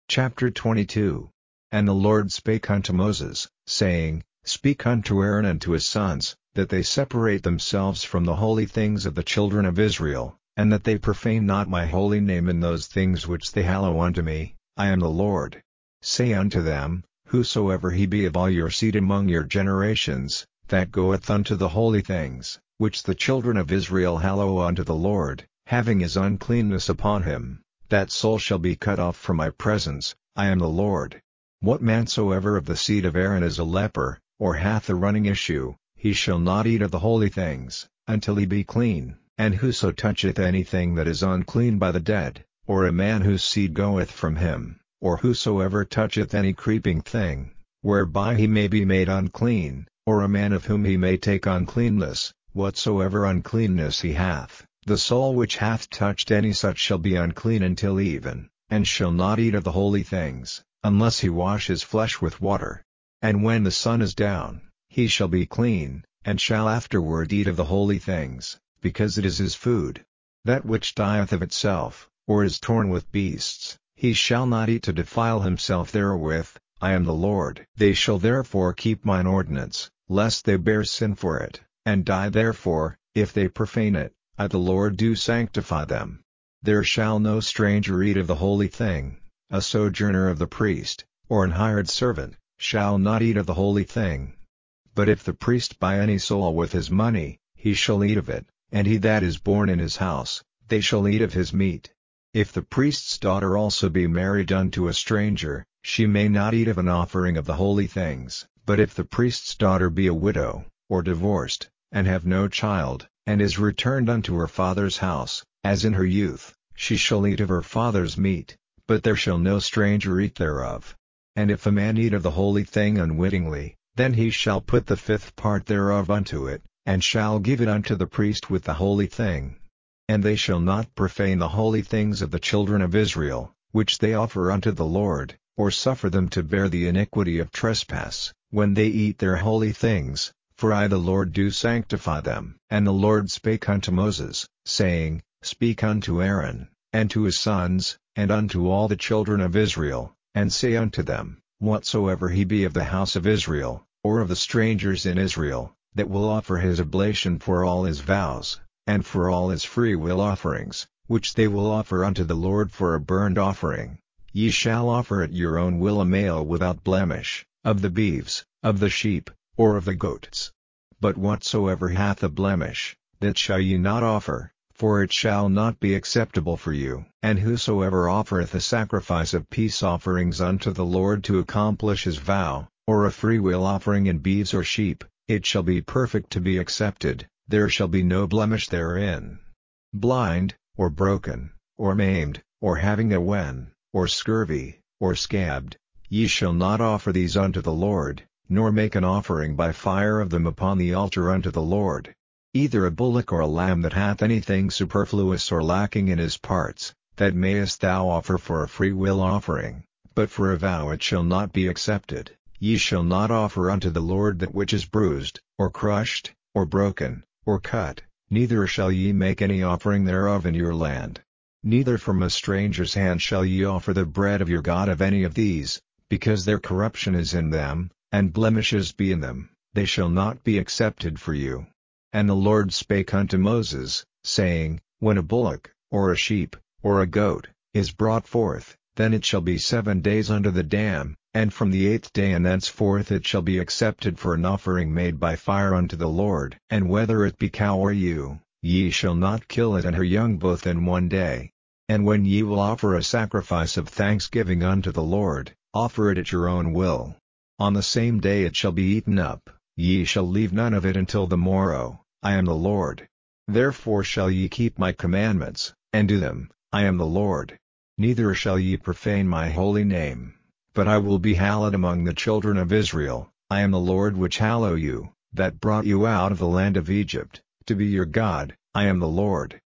Chapter 22. And the Lord spake unto Moses, saying, Speak unto Aaron and to his sons, that they separate themselves from the holy things of the children of Israel, and that they profane not my holy name in those things which they hallow unto me. I am the Lord. Say unto them, Whosoever he be of all your seed among your generations, that goeth unto the holy things, which the children of Israel hallow unto the Lord, having his uncleanness upon him, that soul shall be cut off from my presence. I am the Lord. What man soever of the seed of Aaron is a leper, or hath a running issue, he shall not eat of the holy things, until he be clean. And whoso toucheth anything that is unclean by the dead, or a man whose seed goeth from him, or whosoever toucheth any creeping thing, whereby he may be made unclean, or a man of whom he may take uncleanness, whatsoever uncleanness he hath, the soul which hath touched any such shall be unclean until even, and shall not eat of the holy things, unless he wash his flesh with water. And when the sun is down, he shall be clean, and shall afterward eat of the holy things, because it is his food. That which dieth of itself, or is torn with beasts, he shall not eat to defile himself therewith. I am the Lord. They shall therefore keep mine ordinance, lest they bear sin for it, and die therefore, if they profane it. I the Lord do sanctify them. There shall no stranger eat of the holy thing, a sojourner of the priest, or an hired servant, shall not eat of the holy thing. But if the priest buy any soul with his money, he shall eat of it, and he that is born in his house, they shall eat of his meat. If the priest's daughter also be married unto a stranger, she may not eat of an offering of the holy things. But if the priest's daughter be a widow, or divorced, and have no child, and is returned unto her father's house, as in her youth, she shall eat of her father's meat, but there shall no stranger eat thereof. And if a man eat of the holy thing unwittingly, then he shall put the fifth part thereof unto it, and shall give it unto the priest with the holy thing. And they shall not profane the holy things of the children of Israel, which they offer unto the Lord, or suffer them to bear the iniquity of trespass, when they eat their holy things, for I the Lord do sanctify them. And the Lord spake unto Moses, saying, Speak unto Aaron, and to his sons, and unto all the children of Israel, and say unto them, Whatsoever he be of the house of Israel, or of the strangers in Israel, that will offer his oblation for all his vows, and for all his freewill offerings, which they will offer unto the Lord for a burnt offering, ye shall offer at your own will a male without blemish, of the beeves, of the sheep, or of the goats. But whatsoever hath a blemish, that shall ye not offer, for it shall not be acceptable for you. And whosoever offereth a sacrifice of peace offerings unto the Lord to accomplish his vow, or a freewill offering in beeves or sheep, it shall be perfect to be accepted, there shall be no blemish therein. Blind, or broken, or maimed, or having a wen, or scurvy, or scabbed, ye shall not offer these unto the Lord, nor make an offering by fire of them upon the altar unto the Lord. Either a bullock or a lamb that hath anything superfluous or lacking in his parts, that mayest thou offer for a freewill offering, but for a vow it shall not be accepted. Ye shall not offer unto the Lord that which is bruised, or crushed, or broken, or cut, neither shall ye make any offering thereof in your land. Neither from a stranger's hand shall ye offer the bread of your God of any of these, because their corruption is in them, and blemishes be in them, they shall not be accepted for you. And the Lord spake unto Moses, saying, When a bullock, or a sheep, or a goat, is brought forth, then it shall be 7 days under the dam, and from the 8th day and thenceforth it shall be accepted for an offering made by fire unto the Lord. And whether it be cow or ewe, ye shall not kill it and her young both in 1 day. And when ye will offer a sacrifice of thanksgiving unto the Lord, offer it at your own will. On the same day it shall be eaten up, ye shall leave none of it until the morrow. I am the Lord. Therefore shall ye keep my commandments, and do them. I am the Lord. Neither shall ye profane my holy name, but I will be hallowed among the children of Israel. I am the Lord which hallow you, that brought you out of the land of Egypt, to be your God. I am the Lord.